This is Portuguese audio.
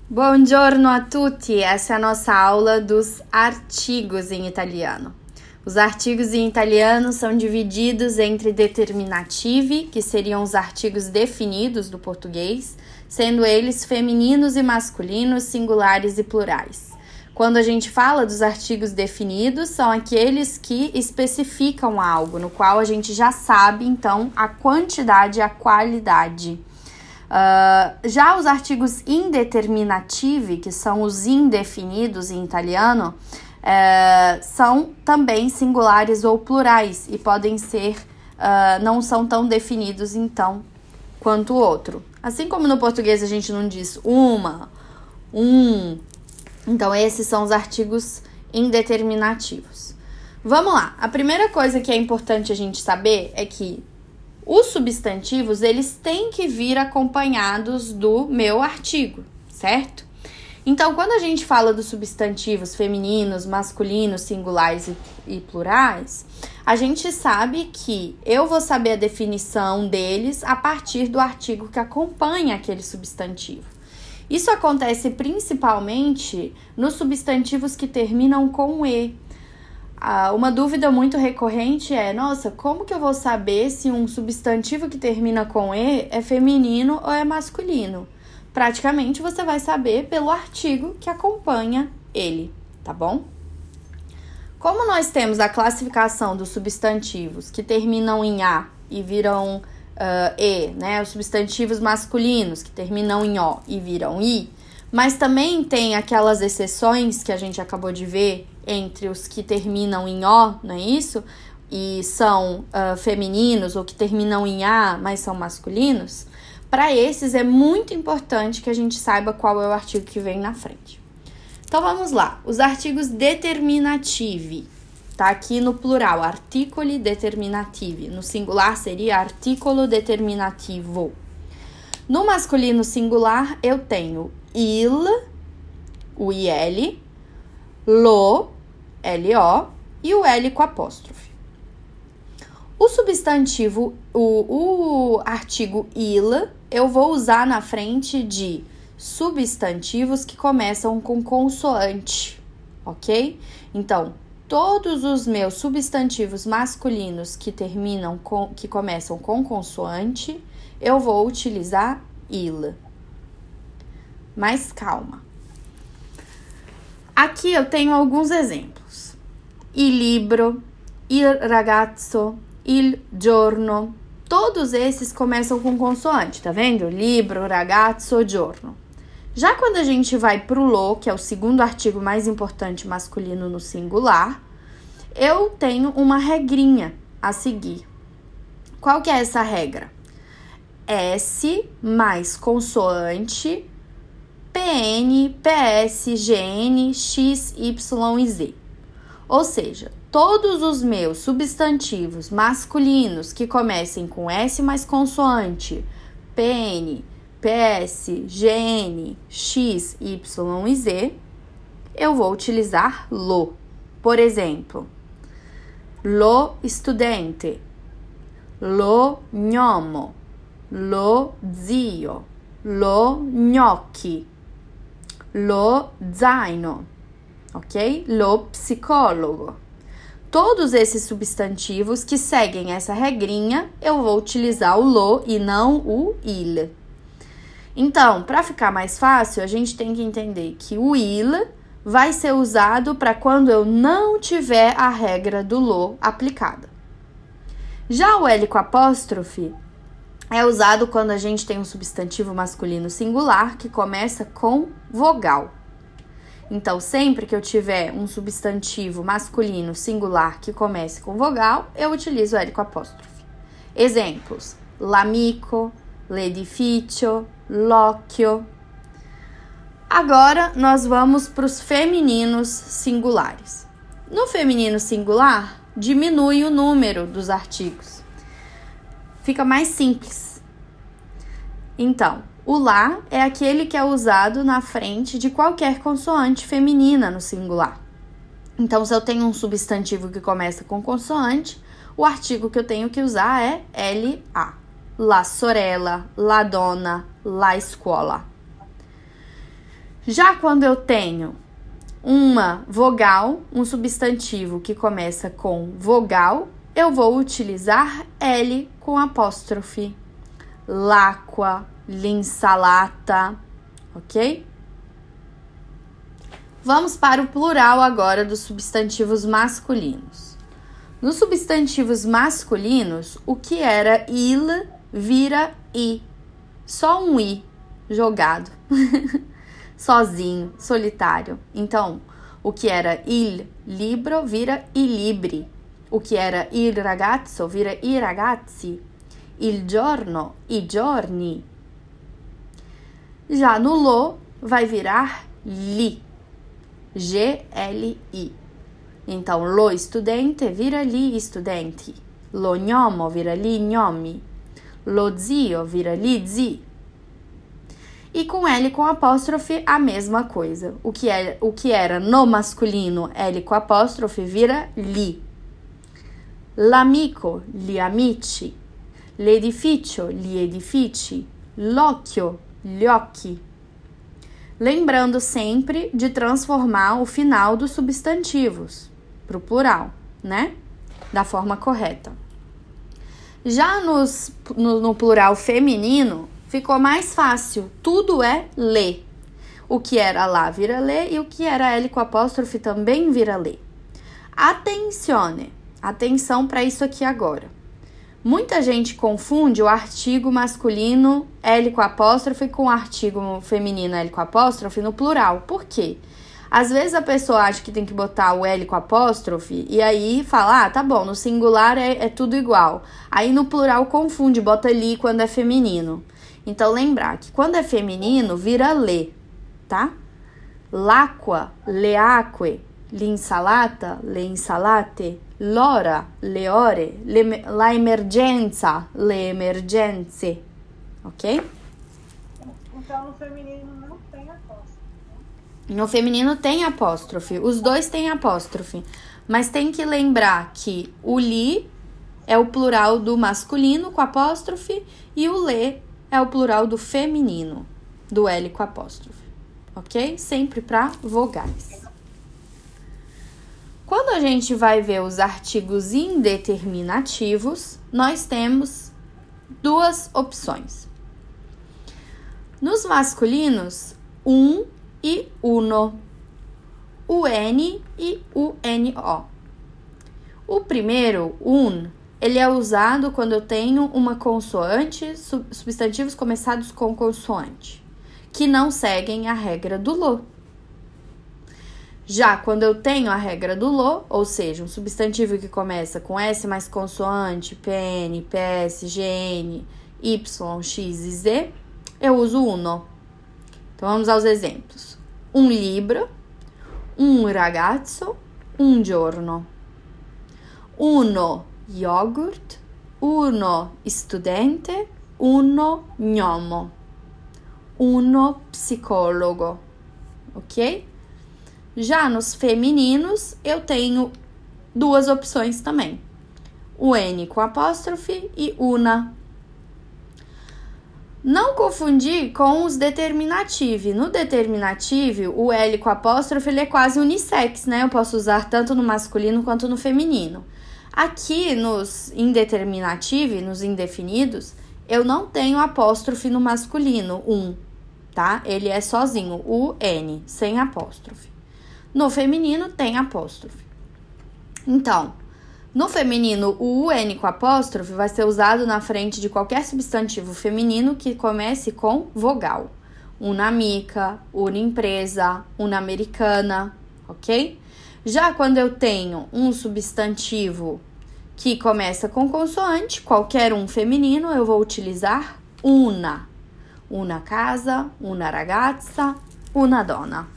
Buongiorno a tutti! Essa é a nossa aula dos artigos em italiano. Os artigos em italiano são divididos entre determinativi, que seriam os artigos definidos do português, sendo eles femininos e masculinos, singulares e plurais. Quando a gente fala dos artigos definidos, são aqueles que especificam algo, no qual a gente já sabe, então, a quantidade e a qualidade. Já os artigos indeterminativi, que são os indefinidos em italiano, são também singulares ou plurais e podem ser, não são tão definidos então quanto o outro. Assim como no português a gente não diz uma, então esses são os artigos indeterminativos. Vamos lá, a primeira coisa que é importante a gente saber é que os substantivos, eles têm que vir acompanhados do meu artigo, certo? Então, quando a gente fala dos substantivos femininos, masculinos, singulares e plurais, a gente sabe que eu vou saber a definição deles a partir do artigo que acompanha aquele substantivo. Isso acontece principalmente nos substantivos que terminam com E. Uma dúvida muito recorrente é, nossa, como que eu vou saber se um substantivo que termina com E é feminino ou é masculino? Praticamente você vai saber pelo artigo que acompanha ele, tá bom? Como nós temos a classificação dos substantivos que terminam em A e viram E, né? Os substantivos masculinos que terminam em O e viram I, mas também tem aquelas exceções que a gente acabou de ver entre os que terminam em O, não é isso? E são femininos, ou que terminam em A, mas são masculinos. Para esses é muito importante que a gente saiba qual é o artigo que vem na frente. Então vamos lá, os artigos determinativi, tá aqui no plural, articoli determinativi. No singular seria articolo determinativo. No masculino singular eu tenho il, o IL, lo, LO e o L com apóstrofe. O substantivo, o artigo il, eu vou usar na frente de substantivos que começam com consoante, ok? Então, todos os meus substantivos masculinos que começam com consoante, eu vou utilizar il. Mas calma. Aqui eu tenho alguns exemplos. Il libro, il ragazzo, il giorno. Todos esses começam com consoante, tá vendo? Libro, ragazzo, giorno. Já quando a gente vai pro lo, que é o segundo artigo mais importante masculino no singular, eu tenho uma regrinha a seguir. Qual que é essa regra? S mais consoante, PN, PS, GN, X, Y e Z. Ou seja, todos os meus substantivos masculinos que comecem com S mais consoante, PN, PS, GN, X, Y e Z, eu vou utilizar lo. Por exemplo, lo studente, lo gnomo, lo zio, lo gnocchi, lo zaino, ok? Lo psicólogo. Todos esses substantivos que seguem essa regrinha, eu vou utilizar o lo e não o il. Então, para ficar mais fácil, a gente tem que entender que o il vai ser usado para quando eu não tiver a regra do lo aplicada. Já o L com apóstrofe é usado quando a gente tem um substantivo masculino singular que começa com vogal. Então, sempre que eu tiver um substantivo masculino singular que comece com vogal, eu utilizo L com apóstrofe. Exemplos: l'amico, l'edificio, l'occhio. Agora, nós vamos para os femininos singulares. No feminino singular, diminui o número dos artigos. Fica mais simples. Então, o lá é aquele que é usado na frente de qualquer consoante feminina no singular. Então, se eu tenho um substantivo que começa com consoante, o artigo que eu tenho que usar é LA. La sorella, la donna, la scuola. Já quando eu tenho uma vogal, um substantivo que começa com vogal, eu vou utilizar L com apóstrofe. L'acqua, l'insalata, ok? Vamos para o plural agora dos substantivos masculinos. Nos substantivos masculinos, o que era il vira i. Só um i jogado. Sozinho, solitário. Então, o que era il libro vira i libri. O que era il ragazzo vira i ragazzi. Il giorno, i giorni. Já no lo vai virar li. G-L-I. Então, lo studente vira li studenti. Lo gnomo vira li gnomi. Lo zio vira li zi. E com L com apóstrofe, a mesma coisa. O que era no masculino, L com apóstrofe, vira li. L'amico, gli amici. L'edificio, gli edifici. L'occhio, gli occhi. Lembrando sempre de transformar o final dos substantivos para o plural, né? Da forma correta. Já no plural feminino, ficou mais fácil. Tudo é lê. O que era lá vira lê e o que era L com apóstrofe também vira lê. Attenzione. Atenção para isso aqui agora. Muita gente confunde o artigo masculino L com apóstrofe com o artigo feminino L com apóstrofe no plural. Por quê? Às vezes a pessoa acha que tem que botar o L com apóstrofe e aí fala, tá bom, no singular é tudo igual. Aí no plural confunde, bota li quando é feminino. Então, lembrar que quando é feminino, vira lê, tá? L'acqua, le acque, l'insalata, le insalate, l'ora, le ore, la emergenza, le emergenze, ok? Então, no feminino não tem apóstrofe. No feminino tem apóstrofe, os dois têm apóstrofe, mas tem que lembrar que o li é o plural do masculino com apóstrofe e o lê é o plural do feminino, do L com apóstrofe, ok? Sempre para vogais. Quando a gente vai ver os artigos indeterminativos, nós temos duas opções. Nos masculinos, e uno, UN e UNO. O primeiro, ele é usado quando eu tenho uma consoante, substantivos começados com consoante, que não seguem a regra do lo. Já quando eu tenho a regra do lo, ou seja, um substantivo que começa com S mais consoante, PN, PS, GN, Y, X e Z, eu uso uno. Então, vamos aos exemplos. Un libro, un ragazzo, un giorno. Uno yogurt, uno studente, uno gnomo. Uno psicólogo, ok? Já nos femininos, eu tenho duas opções também. O N com apóstrofe e una. Não confundir com os determinativos. No determinativo, o L com apóstrofe, ele é quase unissex, né? Eu posso usar tanto no masculino quanto no feminino. Aqui, nos indeterminativos, nos indefinidos, eu não tenho apóstrofe no masculino, tá? Ele é sozinho, UN, sem apóstrofe. No feminino, tem apóstrofe. Então, no feminino, o UN com apóstrofe vai ser usado na frente de qualquer substantivo feminino que comece com vogal. Una amica, una empresa, una americana, ok? Já quando eu tenho um substantivo que começa com consoante, qualquer um feminino, eu vou utilizar una. Una casa, una ragazza, una donna.